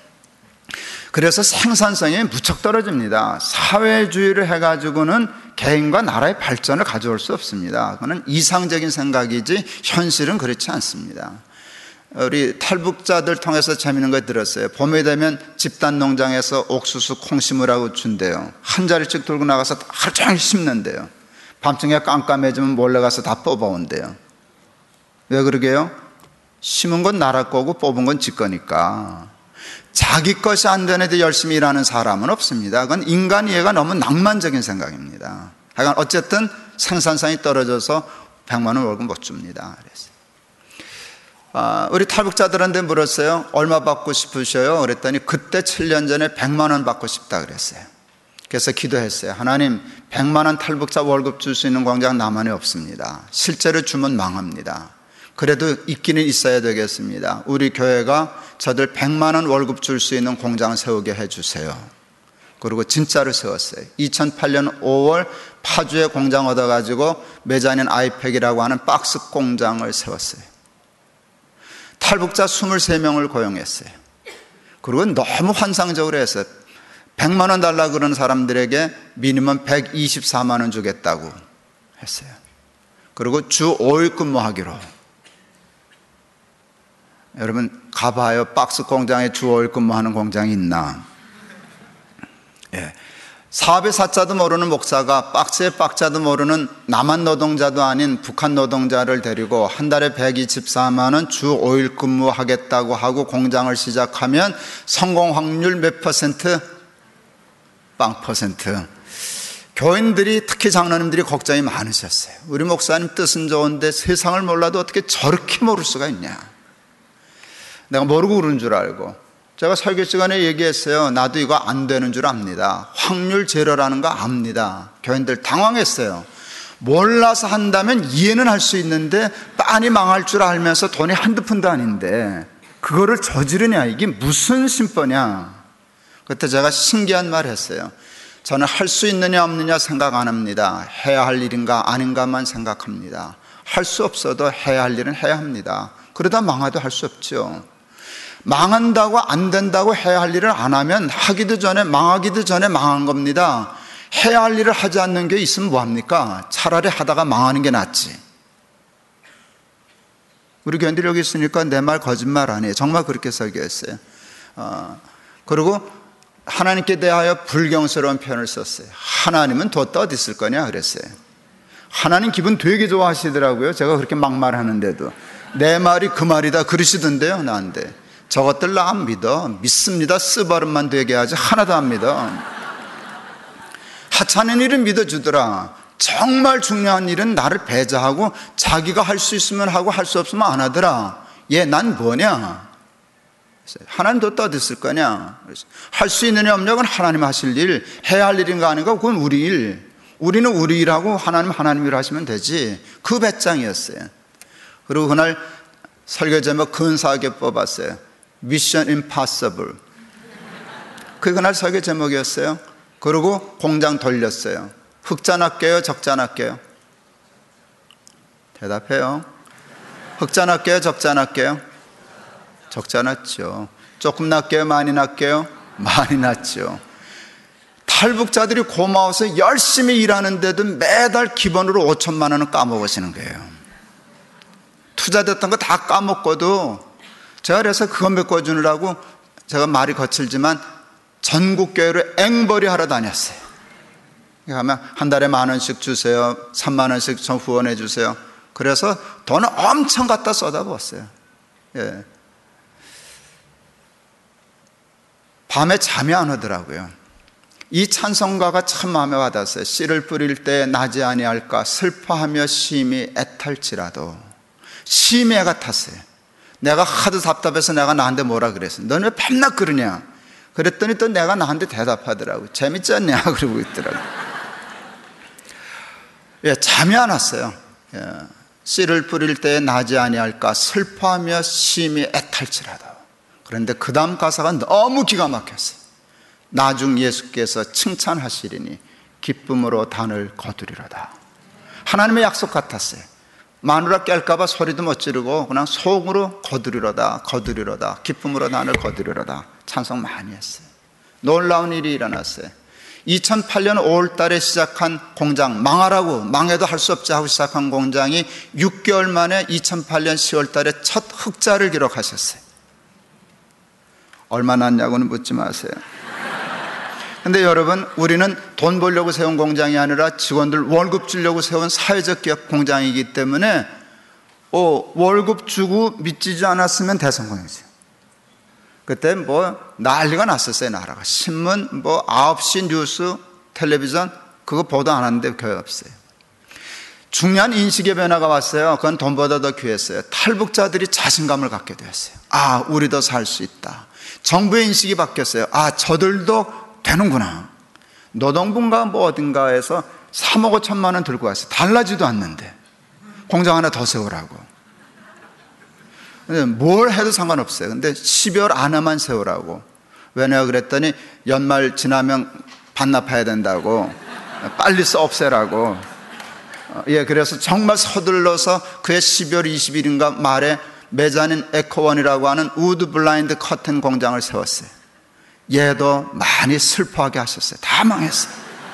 그래서 생산성이 무척 떨어집니다. 사회주의를 해가지고는 개인과 나라의 발전을 가져올 수 없습니다. 그건 이상적인 생각이지 현실은 그렇지 않습니다. 우리 탈북자들 통해서 재미있는 거 들었어요. 봄에 되면 집단 농장에서 옥수수 콩 심으라고 준대요. 한 자리씩 들고 나가서 하루 종일 심는데요. 밤중에 깜깜해지면 몰래 가서 다 뽑아온대요. 왜 그러게요? 심은 건 나라 거고 뽑은 건 지 거니까. 자기 것이 안 되는데 열심히 일하는 사람은 없습니다. 그건 인간 이해가 너무 낭만적인 생각입니다. 하여간 어쨌든 생산성이 떨어져서 100만 원 월급 못 줍니다. 그래서 우리 탈북자들한테 물었어요. 얼마 받고 싶으셔요? 그랬더니 그때 7년 전에 100만 원 받고 싶다 그랬어요. 그래서 기도했어요. 하나님, 100만 원 탈북자 월급 줄 수 있는 공장 나만에 없습니다. 실제로 주면 망합니다. 그래도 있기는 있어야 되겠습니다. 우리 교회가 저들 100만 원 월급 줄 수 있는 공장을 세우게 해주세요. 그리고 진짜로 세웠어요. 2008년 5월 파주에 공장 얻어가지고 메자닌 아이팩이라고 하는 박스 공장을 세웠어요. 탈북자 23명을 고용했어요. 그리고 너무 환상적으로 했어요. 100만 원 달라고 그러는 사람들에게 미니멈 124만 원 주겠다고 했어요. 그리고 주 5일 근무하기로. 여러분 가봐요. 박스 공장에 주 5일 근무하는 공장이 있나? 사업의 사자도 모르는 목사가 박스의 박자도 모르는 남한 노동자도 아닌 북한 노동자를 데리고 한 달에 124만 원 주 5일 근무하겠다고 하고 공장을 시작하면 성공 확률 몇 퍼센트? 0%. 교인들이, 특히 장로님들이 걱정이 많으셨어요. 우리 목사님 뜻은 좋은데 세상을 몰라도 어떻게 저렇게 모를 수가 있냐. 내가 모르고 그런 줄 알고, 제가 설교 시간에 얘기했어요. 나도 이거 안 되는 줄 압니다. 확률 제로라는 거 압니다. 교인들 당황했어요. 몰라서 한다면 이해는 할 수 있는데 빤히 망할 줄 알면서 돈이 한두 푼도 아닌데 그거를 저지르냐, 이게 무슨 심보냐. 그때 제가 신기한 말 했어요. 저는 할 수 있느냐 없느냐 생각 안 합니다. 해야 할 일인가 아닌가만 생각합니다. 할 수 없어도 해야 할 일은 해야 합니다. 그러다 망해도 할 수 없죠. 망한다고 안 된다고 해야 할 일을 안 하면 하기도 전에, 망하기도 전에 망한 겁니다. 해야 할 일을 하지 않는 게 있으면 뭐합니까? 차라리 하다가 망하는 게 낫지. 우리 교인들이 여기 있으니까 내 말 거짓말 아니에요. 정말 그렇게 설교했어요. 그리고 하나님께 대하여 불경스러운 표현을 썼어요. 하나님은 뒀다 어디 있을 거냐 그랬어요. 하나님 기분 되게 좋아하시더라고요. 제가 그렇게 막말하는데도 내 말이 그 말이다 그러시던데요. 나한테 저것들 나 안 믿어. 믿습니다. 쓰버릇만 되게 하지 하나도 안 믿어. 하찮은 일은 믿어주더라. 정말 중요한 일은 나를 배제하고 자기가 할 수 있으면 하고 할 수 없으면 안 하더라. 얘 난 뭐냐? 하나님 뒀다 어디 있을 거냐? 할 수 있느냐 없느냐 건 하나님 하실 일, 해야 할 일인가 아닌가 그건 우리 일. 우리는 우리 일하고 하나님 하나님 일 하시면 되지. 그 배짱이었어요. 그리고 그날 설교 제목 근사하게 뽑았어요. Mission Impossible. 그게 그날 설교 제목이었어요. 그리고 공장 돌렸어요. 흑자 낫게요, 적자 낫게요? 대답해요. 흑자 낫게요, 적자 낫게요? 적자 낫죠. 조금 낫게요, 많이 낫게요? 많이 낫죠. 탈북자들이 고마워서 열심히 일하는데도 매달 기본으로 5천만 원은 까먹으시는 거예요. 투자됐던 거 다 까먹고도 제가 그래서 그거 메꿔주느라고 제가 말이 거칠지만 전국 교회로 앵벌이 하러 다녔어요. 가면 한 달에 10,000원씩 주세요. 30,000원씩 좀 후원해 주세요. 그래서 돈을 엄청 갖다 쏟아부었어요. 예. 밤에 잠이 안 오더라고요. 이 찬송가가 참 마음에 와닿았어요. 씨를 뿌릴 때 나지 아니할까 슬퍼하며 심히 애탈지라도. 심히 애가 탔어요. 내가 하도 답답해서 내가 나한테 뭐라 그랬어. 너는 왜 밤낮 그러냐. 그랬더니 또 내가 나한테 대답하더라고. 재밌지 않냐 그러고 있더라고. 예, 잠이 안 왔어요. 예, 씨를 뿌릴 때 나지 아니할까 슬퍼하며 심히 애탈지라도. 그런데 그 다음 가사가 너무 기가 막혔어요. 나중 예수께서 칭찬하시리니 기쁨으로 단을 거두리로다. 하나님의 약속 같았어요. 마누라 깰까봐 소리도 못 지르고 그냥 속으로 거두리로다 거두리로다 기쁨으로 단을 거두리로다 찬송 많이 했어요. 놀라운 일이 일어났어요. 2008년 5월 달에 시작한 공장, 망하라고 망해도 할 수 없지 하고 시작한 공장이 6개월 만에 2008년 10월 달에 첫 흑자를 기록하셨어요. 얼마 났냐고는 묻지 마세요. 근데 여러분, 우리는 돈 벌려고 세운 공장이 아니라 직원들 월급 주려고 세운 사회적 기업 공장이기 때문에 월급 주고 믿지지 않았으면 대성공이죠. 그때 뭐 난리가 났었어요. 나라가 신문 9시 뉴스 텔레비전 그거 보도 안 하는데 거의 없어요. 중요한 인식의 변화가 왔어요. 그건 돈보다 더 귀했어요. 탈북자들이 자신감을 갖게 되었어요. 아, 우리도 살 수 있다. 정부의 인식이 바뀌었어요. 아, 저들도 되는구나. 노동부인가 어딘가에서 3억 5천만 원 들고 왔어요. 달라지도 않는데 공장 하나 더 세우라고. 뭘 해도 상관없어요. 근데 12월 안에만 세우라고. 왜냐 그랬더니 연말 지나면 반납해야 된다고. 빨리 없애라고. 예, 그래서 정말 서둘러서 그해 12월 20일인가 말에 메자닌 에코원이라고 하는 우드 블라인드 커튼 공장을 세웠어요. 얘도 많이 슬퍼하게 하셨어요. 다 망했어요.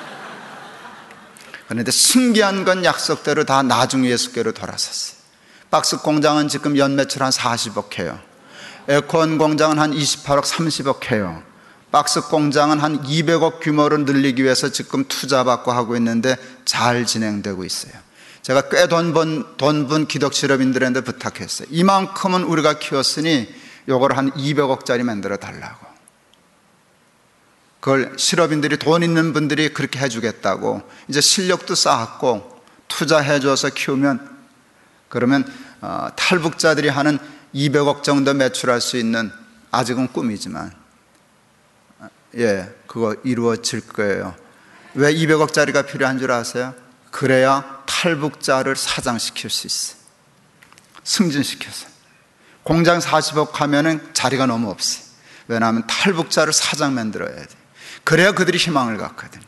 그런데 신기한 건 약속대로 다 나중 예수께로 돌아섰어요. 박스 공장은 지금 연매출 한 40억 해요. 에코원 공장은 한 28억 30억 해요. 박스 공장은 한 200억 규모로 늘리기 위해서 지금 투자받고 하고 있는데 잘 진행되고 있어요. 제가 꽤 돈 번 기독실업인들한테 부탁했어요. 이만큼은 우리가 키웠으니 요걸 한 200억짜리 만들어 달라고. 그걸 실업인들이, 돈 있는 분들이 그렇게 해주겠다고, 이제 실력도 쌓았고 투자해줘서 키우면, 그러면 탈북자들이 하는 200억 정도 매출할 수 있는, 아직은 꿈이지만 그거 이루어질 거예요. 왜 200억짜리가 필요한 줄 아세요? 그래야 탈북자를 사장시킬 수 있어요. 승진시켜서. 공장 40억 하면은 자리가 너무 없어요. 왜냐하면 탈북자를 사장 만들어야 돼. 그래야 그들이 희망을 갖거든요.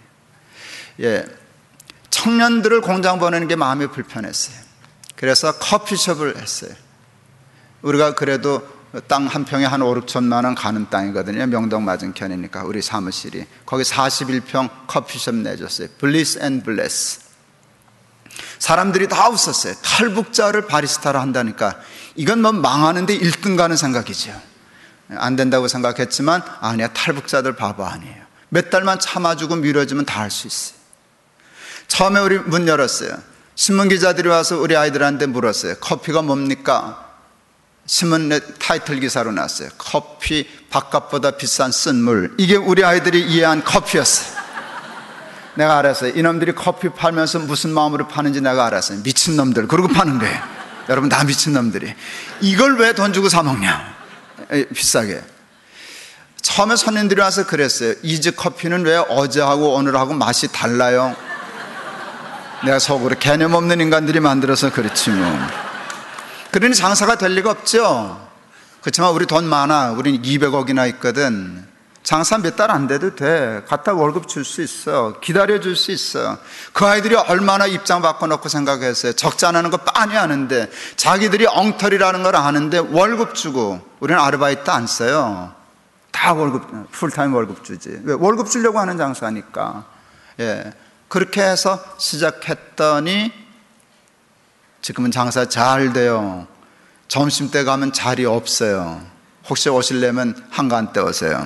청년들을 공장 보내는 게 마음이 불편했어요. 그래서 커피숍을 했어요. 우리가 그래도 땅 한 평에 한 5, 6천만 원 가는 땅이거든요. 명동 맞은편이니까 우리 사무실이. 거기 41평 커피숍 내줬어요. 블리스 앤 블레스. 사람들이 다 웃었어요. 탈북자를 바리스타로 한다니까 이건 뭐 망하는데 1등 가는 생각이죠. 안 된다고 생각했지만 아니야, 탈북자들 바보 아니에요. 몇 달만 참아주고 미뤄주면 다 할 수 있어요. 처음에 우리 문 열었어요. 신문기자들이 와서 우리 아이들한테 물었어요. 커피가 뭡니까? 신문에 타이틀 기사로 났어요. 커피 바깥보다 비싼 쓴물. 이게 우리 아이들이 이해한 커피였어요. 내가 알았어요. 이놈들이 커피 팔면서 무슨 마음으로 파는지 내가 알았어요. 미친놈들, 그러고 파는 거예요. 여러분 다 미친놈들이. 이걸 왜 돈 주고 사 먹냐, 비싸게. 처음에 손님들이 와서 그랬어요. 이 집 커피는 왜 어제하고 오늘하고 맛이 달라요? 내가 속으로 개념 없는 인간들이 만들어서 그렇지 뭐. 그러니 장사가 될 리가 없죠. 그렇지만 우리 돈 많아. 우린 200억이나 있거든. 장사 몇 달 안 돼도 돼. 갖다 월급 줄 수 있어. 기다려줄 수 있어. 그 아이들이 얼마나 입장 바꿔놓고 생각했어요. 적자 나는 거 빤히 아는데, 자기들이 엉터리라는 걸 아는데 월급 주고. 우리는 아르바이트 안 써요. 다 월급, 풀타임 월급 주지. 왜? 월급 주려고 하는 장사니까. 그렇게 해서 시작했더니 지금은 장사 잘 돼요. 점심때 가면 자리 없어요. 혹시 오시려면 한가한때 오세요.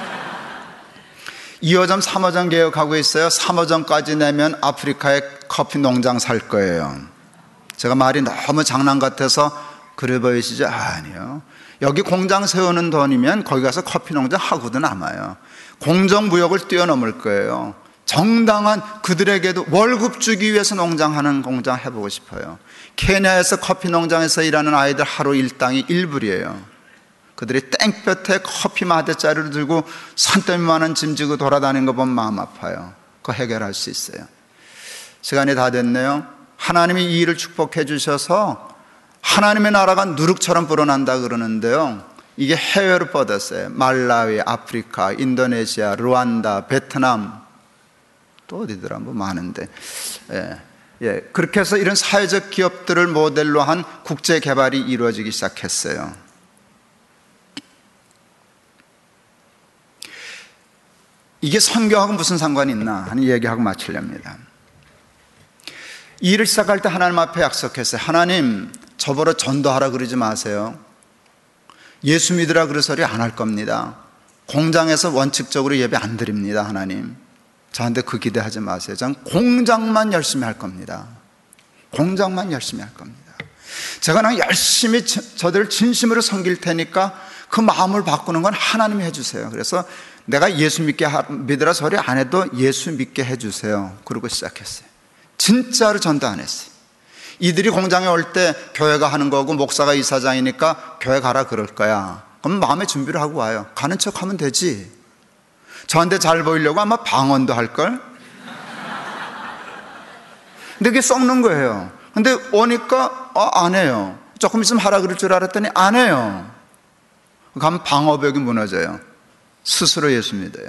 2호점 3호점 개혁하고 있어요. 3호점까지 내면 아프리카에 커피 농장 살 거예요. 제가 말이 너무 장난 같아서 그래 보이시죠? 아니요. 여기 공장 세우는 돈이면 거기 가서 커피 농장 하고도 남아요. 공정무역을 뛰어넘을 거예요. 정당한, 그들에게도 월급 주기 위해서 농장하는 공장 해보고 싶어요. 케냐에서 커피 농장에서 일하는 아이들 하루 일당이 1불이에요. 그들이 땡볕에 커피 마대자루를 들고 산더미만한 짐 지고 돌아다니는 거 보면 마음 아파요. 그거 해결할 수 있어요. 시간이 다 됐네요. 하나님이 이 일을 축복해 주셔서 하나님의 나라가 누룩처럼 불어난다 그러는데요, 이게 해외로 뻗었어요. 말라위, 아프리카, 인도네시아, 루안다, 베트남, 또 어디더라, 뭐 많은데. 그렇게 해서 이런 사회적 기업들을 모델로 한 국제 개발이 이루어지기 시작했어요. 이게 선교하고 무슨 상관이 있나 하는 얘기하고 마치렵니다. 이 일을 시작할 때 하나님 앞에 약속했어요. 하나님, 저보러 전도하라 그러지 마세요. 예수 믿으라 그러소리 안 할 겁니다. 공장에서 원칙적으로 예배 안 드립니다. 하나님, 저한테 그 기대하지 마세요. 전 공장만 열심히 할 겁니다. 공장만 열심히 할 겁니다. 제가 그냥 열심히 저들을 진심으로 섬길 테니까 그 마음을 바꾸는 건 하나님이 해주세요. 그래서 내가 예수 믿으라 소리 안 해도 예수 믿게 해주세요. 그러고 시작했어요. 진짜로 전도 안 했어요. 이들이 공장에 올 때 교회가 하는 거고 목사가 이사장이니까 교회 가라 그럴 거야. 그럼 마음의 준비를 하고 와요. 가는 척 하면 되지. 저한테 잘 보이려고 아마 방언도 할걸? 근데 그게 썩는 거예요. 근데 오니까 안 해요. 조금 있으면 하라 그럴 줄 알았더니 안 해요. 그러면 방어벽이 무너져요. 스스로 예수 믿어요.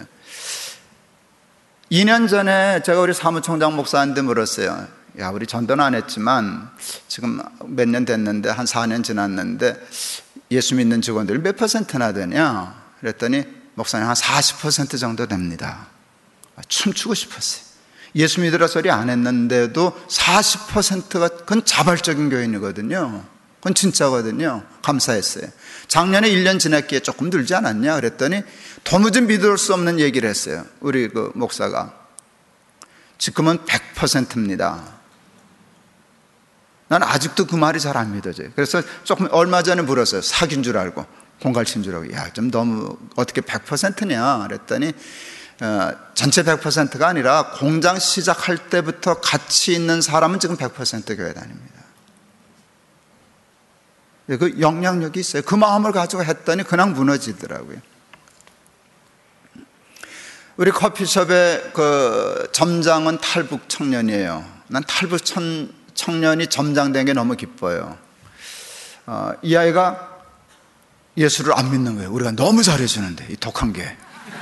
2년 전에 제가 우리 사무총장 목사한테 물었어요. 야, 우리 전도는 안 했지만 지금 몇 년 됐는데, 한 4년 지났는데 예수 믿는 직원들이 몇 %나 되냐? 그랬더니 목사님 한 40% 정도 됩니다. 춤추고 싶었어요. 예수 믿으라 소리 안 했는데도 40%가 그건 자발적인 교인이거든요. 그건 진짜거든요. 감사했어요. 작년에 1년 지났기에 조금 늘지 않았냐? 그랬더니 도무지 믿을 수 없는 얘기를 했어요. 우리 그 목사가. 지금은 100%입니다. 난 아직도 그 말이 잘 안 믿어져요. 그래서 조금 얼마 전에 물었어요. 사귄 줄 알고, 공갈친 줄 알고. 야, 좀 너무 어떻게 100%냐? 그랬더니 전체 100%가 아니라 공장 시작할 때부터 같이 있는 사람은 지금 100% 교회 다닙니다. 그 영향력이 있어요. 그 마음을 가지고 했더니 그냥 무너지더라고요. 우리 커피숍의 그 점장은 탈북 청년이에요. 난 탈북 청년이 점장된 게 너무 기뻐요. 이 아이가 예수를 안 믿는 거예요. 우리가 너무 잘해주는데, 이 독한 게.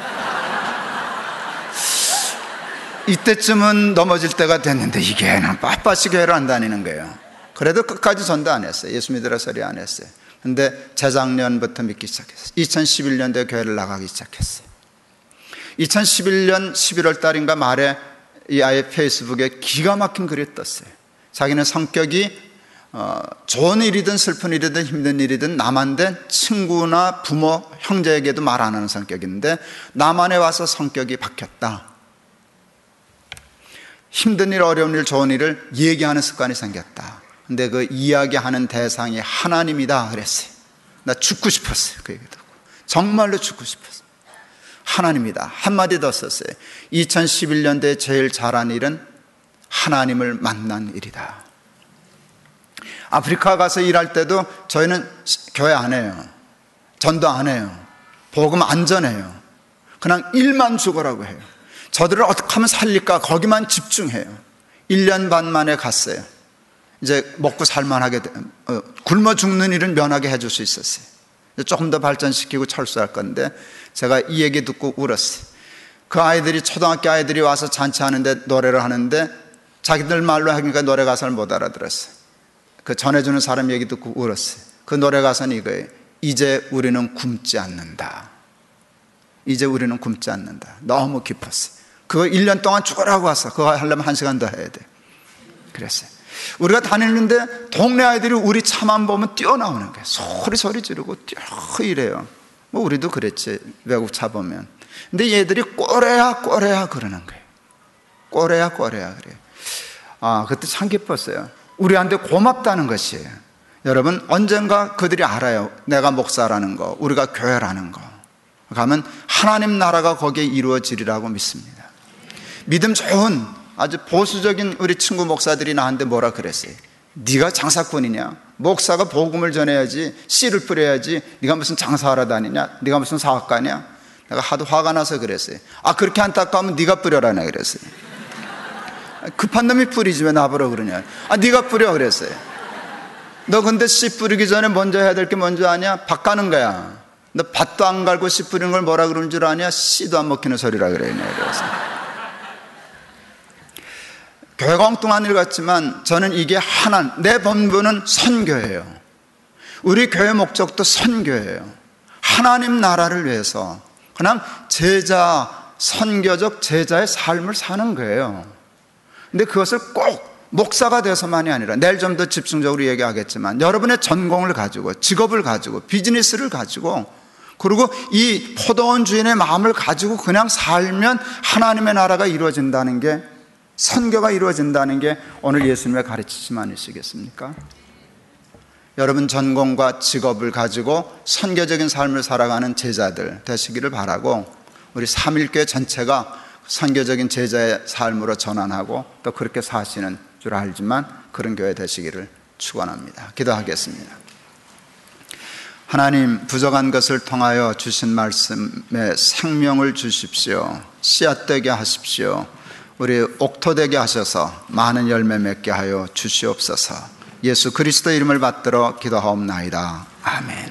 이때쯤은 넘어질 때가 됐는데 이게 빳빳이 교회를 안 다니는 거예요. 그래도 끝까지 전도 안 했어요. 예수 믿으라 소리 안 했어요. 근데 재작년부터 믿기 시작했어요. 2011년도에 교회를 나가기 시작했어요. 2011년 11월 달인가 말에 이 아이 페이스북에 기가 막힌 글이 떴어요. 자기는 성격이 좋은 일이든 슬픈 일이든 힘든 일이든 남한테 친구나 부모, 형제에게도 말 안 하는 성격인데 남한에 와서 성격이 바뀌었다. 힘든 일, 어려운 일, 좋은 일을 얘기하는 습관이 생겼다. 근데 그 이야기하는 대상이 하나님이다 그랬어요. 나 죽고 싶었어요. 그 얘기 듣고. 정말로 죽고 싶었어요. 하나님이다. 한마디 더 썼어요. 2011년도에 제일 잘한 일은 하나님을 만난 일이다. 아프리카 가서 일할 때도 저희는 교회 안 해요. 전도 안 해요. 복음 안 전해요. 그냥 일만 죽으라고 해요. 저들을 어떻게 하면 살릴까 거기만 집중해요. 1년 반 만에 갔어요. 이제 먹고 살만하게 굶어 죽는 일은 면하게 해줄 수 있었어요. 조금 더 발전시키고 철수할 건데 제가 이 얘기 듣고 울었어요. 그 아이들이 초등학교 아이들이 와서 잔치하는데 노래를 하는데 자기들 말로 하니까 노래 가사를 못 알아들었어요. 그 전해주는 사람 얘기 듣고 울었어요. 그 노래 가사는 이거예요. 이제 우리는 굶지 않는다. 이제 우리는 굶지 않는다. 너무 깊었어요. 그거 1년 동안 죽으라고 왔어. 그거 하려면 1시간 더 해야 돼. 그랬어요. 우리가 다니는데 동네 아이들이 우리 차만 보면 뛰어나오는 거예요. 소리 지르고 뛰어 이래요. 뭐 우리도 그랬지. 외국 차 보면. 근데 얘들이 꼬레야 그러는 거예요. 꼬레야 그래요. 그때 참 기뻤어요. 우리한테 고맙다는 것이에요. 여러분 언젠가 그들이 알아요. 내가 목사라는 거, 우리가 교회라는 거. 가면 하나님 나라가 거기에 이루어지리라고 믿습니다. 믿음 좋은 아주 보수적인 우리 친구 목사들이 나한테 뭐라 그랬어요. 네가 장사꾼이냐? 목사가 복음을 전해야지, 씨를 뿌려야지. 네가 무슨 장사하러 다니냐? 네가 무슨 사업가냐? 내가 하도 화가 나서 그랬어요. 그렇게 안타까우면 네가 뿌려라네 그랬어요. 급한 놈이 뿌리지 왜 나보러 그러냐? 네가 뿌려 그랬어요. 너 근데 씨 뿌리기 전에 먼저 해야 될 게 뭔지 아냐? 밭 가는 거야. 너 밭도 안 갈고 씨 뿌리는 걸 뭐라 그러는 줄 아냐? 씨도 안 먹히는 소리라 그래요. 그래서 교회가 엉뚱한 일 같지만 저는 이게 내 본분은 선교예요. 우리 교회 목적도 선교예요. 하나님 나라를 위해서 그냥 선교적 제자의 삶을 사는 거예요. 근데 그것을 꼭 목사가 돼서만이 아니라 내일 좀 더 집중적으로 얘기하겠지만 여러분의 전공을 가지고 직업을 가지고 비즈니스를 가지고 그리고 이 포도원 주인의 마음을 가지고 그냥 살면 하나님의 나라가 이루어진다는 게 선교가 이루어진다는 게 오늘 예수님의 가르치심 아니시겠습니까? 여러분 전공과 직업을 가지고 선교적인 삶을 살아가는 제자들 되시기를 바라고 우리 삼일교회 전체가 선교적인 제자의 삶으로 전환하고 또 그렇게 사시는 줄 알지만 그런 교회 되시기를 축원합니다. 기도하겠습니다. 하나님 부족한 것을 통하여 주신 말씀에 생명을 주십시오. 씨앗되게 하십시오. 우리 옥토되게 하셔서 많은 열매 맺게 하여 주시옵소서. 예수 그리스도 이름을 받들어 기도하옵나이다. 아멘.